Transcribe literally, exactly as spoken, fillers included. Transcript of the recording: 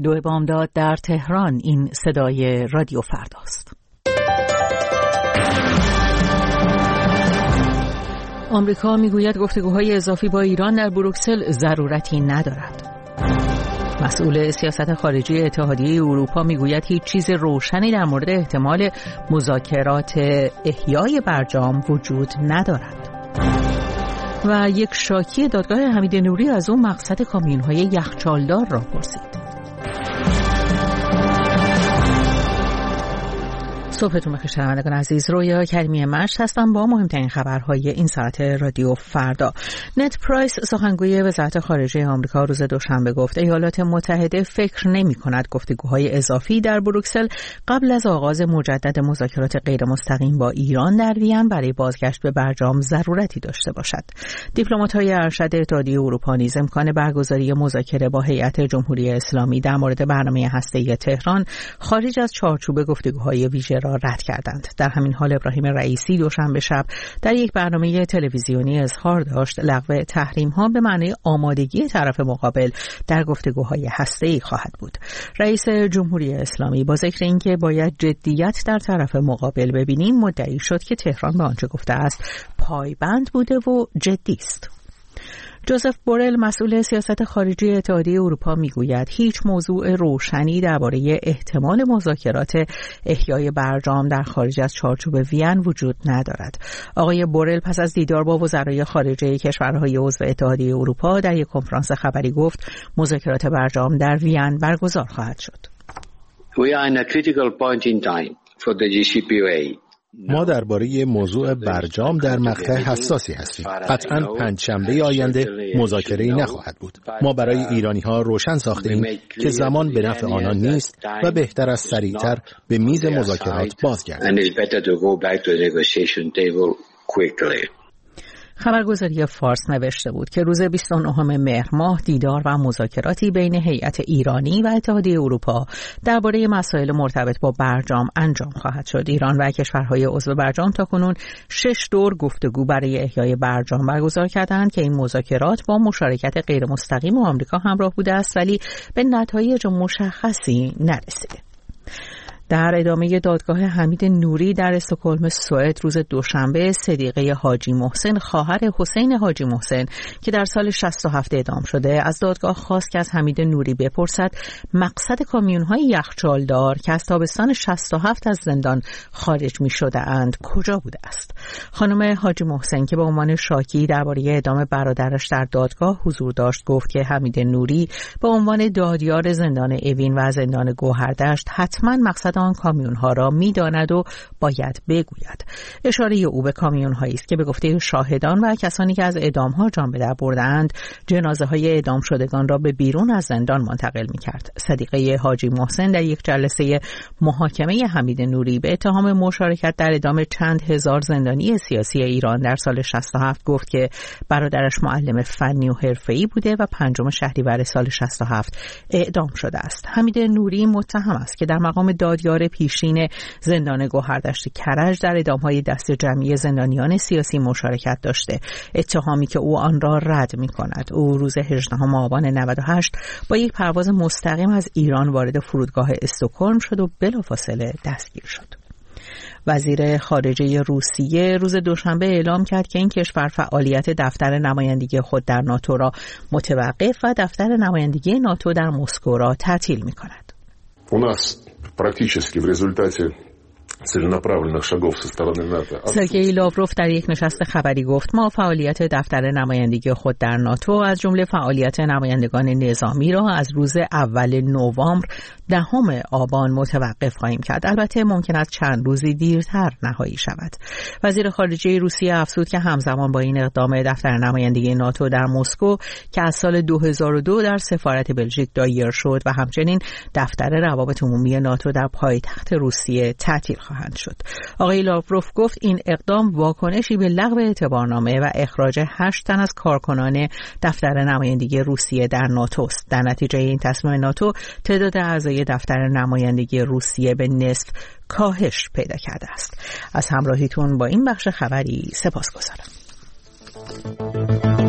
دو بامداد در تهران. این صدای رادیو فرداست. آمریکا میگوید گفتگوهای اضافی با ایران در بروکسل ضرورتی ندارد. مسئول سیاست خارجی اتحادیه اروپا میگوید هیچ چیز روشنی در مورد احتمال مذاکرات احیای برجام وجود ندارد. و یک شاکی دادگاه حمید نوری از اون مقصد کامیون‌های یخچالدار را پرسید. صبحتون بخیر شنوندگان عزیز. رویا کریمی مشت هستم با مهمترین خبرهای این ساعت رادیو فردا. نت پرایس سخنگوی وزارت خارجه آمریکا روز دوشنبه گفت ایالات متحده فکر نمی‌کند گفتگوهای اضافی در بروکسل قبل از آغاز مجدد مذاکرات غیر مستقیم با ایران در وین برای بازگشت به برجام ضرورتی داشته باشد. دیپلمات‌های ارشد اتحادیه اروپا نیز امکان برگزاری مذاکره با هیئت جمهوری اسلامی در مورد برنامه هسته‌ای تهران خارج از چارچوب گفتگوهای ویژه را رد کردند. در همین حال ابراهیم رئیسی دوشنبه شب در یک برنامه تلویزیونی اظهار داشت لغو تحریم‌ها به معنی آمادگی طرف مقابل در گفتگوهای هسته‌ای خواهد بود. رئیس جمهوری اسلامی با ذکر اینکه باید جدیت در طرف مقابل ببینیم مدعی شد که تهران به آنچه گفته است پایبند بوده و جدی است. جوزف بورل مسئول سیاست خارجی اتحادیه اروپا میگوید هیچ موضوع روشنی درباره احتمال مذاکرات احیای برجام در خارج از چارچوب وین وجود ندارد. آقای بورل پس از دیدار با وزرای خارجه کشورهای عضو اتحادیه اروپا در یک کنفرانس خبری گفت مذاکرات برجام در وین برگزار خواهد شد. We are in a critical point in time for the جی سی پی او ای. ما درباره موضوع برجام در مقطع حساسی هستیم. قطعاً پنجشنبه آینده مذاکره‌ای نخواهد بود. ما برای ایرانی‌ها روشن ساخته‌ایم که زمان به نفع آنان نیست و بهتر است سریعتر به میز مذاکرات بازگردیم. خبرگزاری فارس نوشته بود که روز بیست و نهم مهر ماه دیدار و مذاکراتی بین هیئت ایرانی و اتحادیه اروپا درباره مسائل مرتبط با برجام انجام خواهد شد. ایران و کشورهای عضو برجام تاکنون شش دور گفتگو برای احیای برجام برگزار کردند که این مذاکرات با مشارکت غیر مستقیم آمریکا همراه بوده است ولی به نتایج مشخصی نرسیده. در ادامه دادگاه حمید نوری در استکهلم سوئد روز دوشنبه صدیقه حاجی محسن خواهر حسین حاجی محسن که در سال شصت و هفت اعدام شده از دادگاه خواست که از حمید نوری بپرسد مقصد کامیون‌های یخچالدار که از تابستان شصت و هفت از زندان خارج می‌شده اند کجا بوده است. خانم حاجی محسن که به عنوان شاکی درباره اعدام برادرش در دادگاه حضور داشت گفت که حمید نوری به عنوان دادیار زندان اوین و زندان گوهردشت حتما مقصد آن کامیون ها را می‌داند و باید بگوید. اشاره او به کامیون هایی است که به گفته شاهدان و کسانی که از اعدام ها جان به در بردند جنازه های اعدام شدگان را به بیرون از زندان منتقل می‌کرد. صدیقه حاجی محسن در یک جلسه محاکمه حمید نوری به اتهام مشارکت در اعدام چند هزار زندانی سیاسی ایران در سال شصت و هفت گفت که برادرش معلم فنی و حرفه‌ای بوده و پنجم شهریور سال شصت و هفت اعدام شده است. حمید نوری متهم است که در مقام دادیار پیشین زندان گوهردشت کرج در اعدام‌های دست جمعی زندانیان سیاسی مشارکت داشته، اتهامی که او آن را رد می‌کند. او روز هجدهم آبان نود و هشت با یک پرواز مستقیم از ایران وارد فرودگاه استکهلم شد و بلافاصله دستگیر شد. وزیر خارجه روسیه روز دوشنبه اعلام کرد که این کشور فعالیت دفتر نمایندگی خود در ناتو را متوقف و دفتر نمایندگی ناتو در مسکو را تعطیل می‌کند. практически в результате целенаправленных шагов со стороны НАТО. سرگئی لاوروف در یک نشست خبری گفت ما فعالیت دفتر نمایندگی خود در ناتو از جمله فعالیت نمایندگان نظامی را از روز اول نوامبر دهم آبان متوقف خواهیم کرد. البته ممکن است چند روزی دیرتر نهایی شود. وزیر خارجه روسیه افزود که همزمان با این اقدام دفتر نمایندگی ناتو در مسکو که از سال دو هزار و دو در سفارت بلژیک دایر شد و همچنین دفتر روابط عمومی ناتو در پایتخت روسیه تعطیل خواهند شد. آقای لاوروف گفت این اقدام واکنشی به لغو اعتبارنامه و اخراج هشت تن از کارکنان دفتر نمایندگی روسیه در ناتو است. در نتیجه این تصمیم ناتو تعداد اعضای دفتر نمایندگی روسیه به نصف کاهش پیدا کرده است. از همراهیتون با این بخش خبری سپاسگزارم.